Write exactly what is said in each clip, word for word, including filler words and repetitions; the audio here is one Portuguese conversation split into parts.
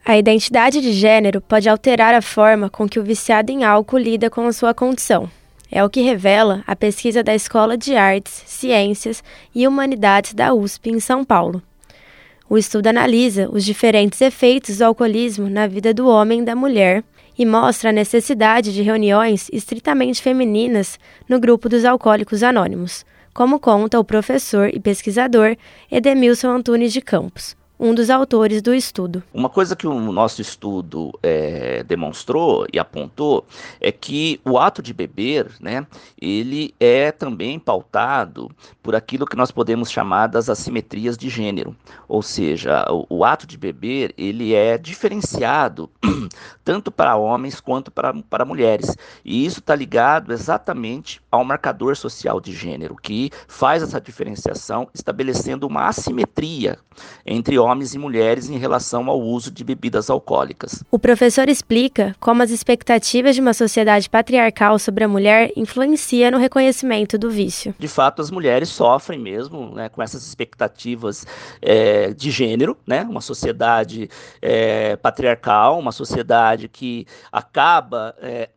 A identidade de gênero pode alterar a forma com que o viciado em álcool lida com a sua condição. É o que revela a pesquisa da Escola de Artes, Ciências e Humanidades da U S P em São Paulo. O estudo analisa os diferentes efeitos do alcoolismo na vida do homem e da mulher e mostra a necessidade de reuniões estritamente femininas no grupo dos Alcoólicos Anônimos, como conta o professor e pesquisador Edemilson Antunes de Campos, um dos autores do estudo. Uma coisa que o nosso estudo é, demonstrou e apontou é que o ato de beber, né, ele é também pautado por aquilo que nós podemos chamar das assimetrias de gênero. Ou seja, o, o ato de beber ele é diferenciado tanto para homens quanto para, para mulheres. E isso está ligado exatamente ao marcador social de gênero, que faz essa diferenciação, estabelecendo uma assimetria entre homens e mulheres em relação ao uso de bebidas alcoólicas. O professor explica como as expectativas de uma sociedade patriarcal sobre a mulher influenciam no reconhecimento do vício. De fato, as mulheres sofrem mesmo, né, com essas expectativas é, de gênero, né, uma sociedade é, patriarcal, uma sociedade que acaba é,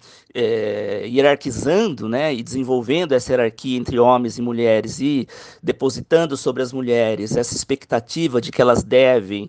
é, hierarquizando, né, e desenvolvendo essa hierarquia entre homens e mulheres e depositando sobre as mulheres essa expectativa de que elas devem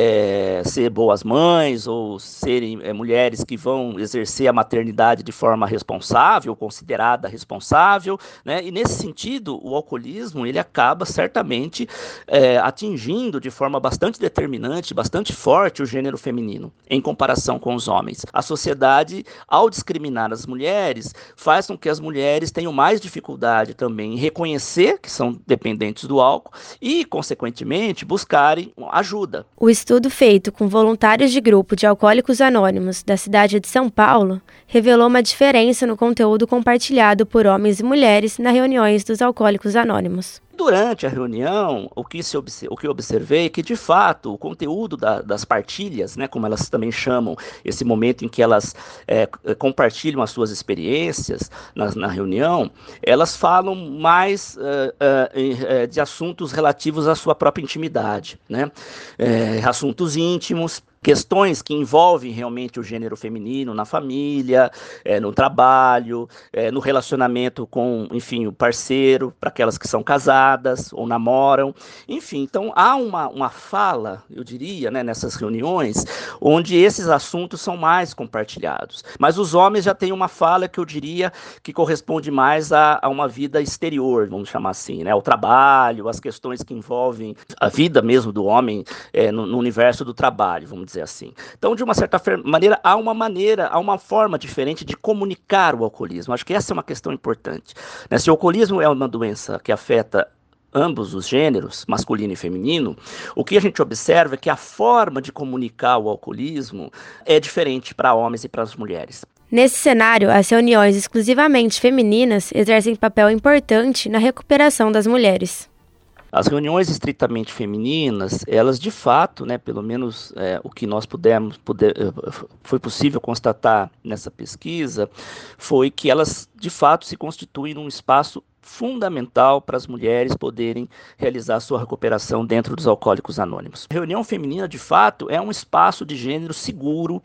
é, ser boas mães ou serem é, mulheres que vão exercer a maternidade de forma responsável, considerada responsável, né? E nesse sentido, o alcoolismo ele acaba certamente é, atingindo de forma bastante determinante, bastante forte o gênero feminino, em comparação com os homens. A sociedade, ao discriminar as mulheres, faz com que as mulheres tenham mais dificuldade também em reconhecer que são dependentes do álcool e, consequentemente, buscarem ajuda. O estudo feito com voluntários de grupo de Alcoólicos Anônimos da cidade de São Paulo revelou uma diferença no conteúdo compartilhado por homens e mulheres nas reuniões dos Alcoólicos Anônimos. Durante a reunião, o que, se obse- o que eu observei é que, de fato, o conteúdo da, das partilhas, né, como elas também chamam, esse momento em que elas é, compartilham as suas experiências na, na reunião, elas falam mais uh, uh, uh, de assuntos relativos à sua própria intimidade, né? É, assuntos íntimos, questões que envolvem realmente o gênero feminino na família, é, no trabalho, é, no relacionamento com, enfim, o parceiro, para aquelas que são casadas ou namoram, enfim. Então, há uma, uma fala, eu diria, né, nessas reuniões, onde esses assuntos são mais compartilhados. Mas os homens já têm uma fala que eu diria que corresponde mais a, a uma vida exterior, vamos chamar assim, né, o trabalho, as questões que envolvem a vida mesmo do homem é, no, no universo do trabalho, vamos dizer assim. Então, de uma certa maneira, há uma maneira, há uma forma diferente de comunicar o alcoolismo. Acho que essa é uma questão importante, né? Se o alcoolismo é uma doença que afeta ambos os gêneros, masculino e feminino, o que a gente observa é que a forma de comunicar o alcoolismo é diferente para homens e para as mulheres. Nesse cenário, as reuniões exclusivamente femininas exercem papel importante na recuperação das mulheres. As reuniões estritamente femininas, elas de fato, né, pelo menos é, o que nós pudemos, puder, foi possível constatar nessa pesquisa, foi que elas de fato se constituem num espaço fundamental para as mulheres poderem realizar sua recuperação dentro dos Alcoólicos Anônimos. A reunião feminina, de fato, é um espaço de gênero seguro,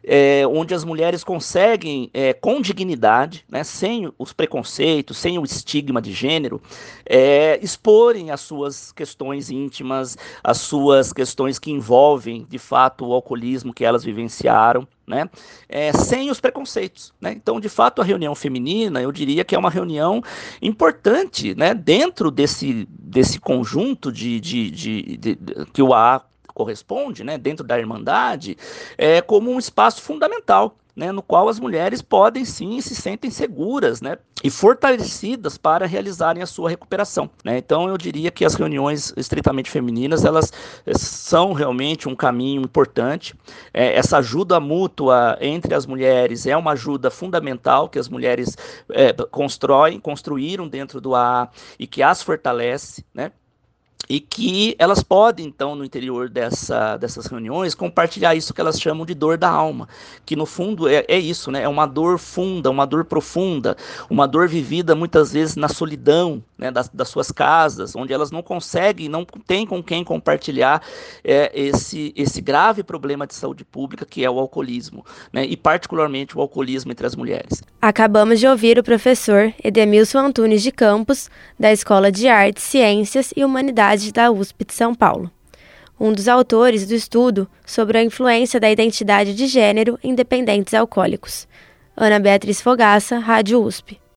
é, onde as mulheres conseguem, é, com dignidade, né, sem os preconceitos, sem o estigma de gênero, é, exporem as suas questões íntimas, as suas questões que envolvem, de fato, o alcoolismo que elas vivenciaram, né, é, sem os preconceitos, né? Então, de fato, a reunião feminina, eu diria que é uma reunião importante, né, dentro desse, desse conjunto de, de, de, de, de, que o A A corresponde, né, dentro da Irmandade, é, como um espaço fundamental, né, no qual as mulheres podem sim se sentem seguras, né, e fortalecidas para realizarem a sua recuperação, né? Então eu diria que as reuniões estritamente femininas, elas são realmente um caminho importante. É, essa ajuda mútua entre as mulheres é uma ajuda fundamental que as mulheres é, constroem, construíram dentro do A A e que as fortalece, né? e que elas podem, então, no interior dessa, dessas reuniões, compartilhar isso que elas chamam de dor da alma, que no fundo é, é isso, né? É uma dor funda, uma dor profunda, uma dor vivida muitas vezes na solidão, né, das, das suas casas, onde elas não conseguem, não têm com quem compartilhar é, esse, esse grave problema de saúde pública que é o alcoolismo, né, e particularmente o alcoolismo entre as mulheres. Acabamos de ouvir o professor Edemilson Antunes de Campos, da Escola de Artes, Ciências e Humanidades da U S P de São Paulo, um dos autores do estudo sobre a influência da identidade de gênero em dependentes alcoólicos. Ana Beatriz Fogaça, Rádio U S P.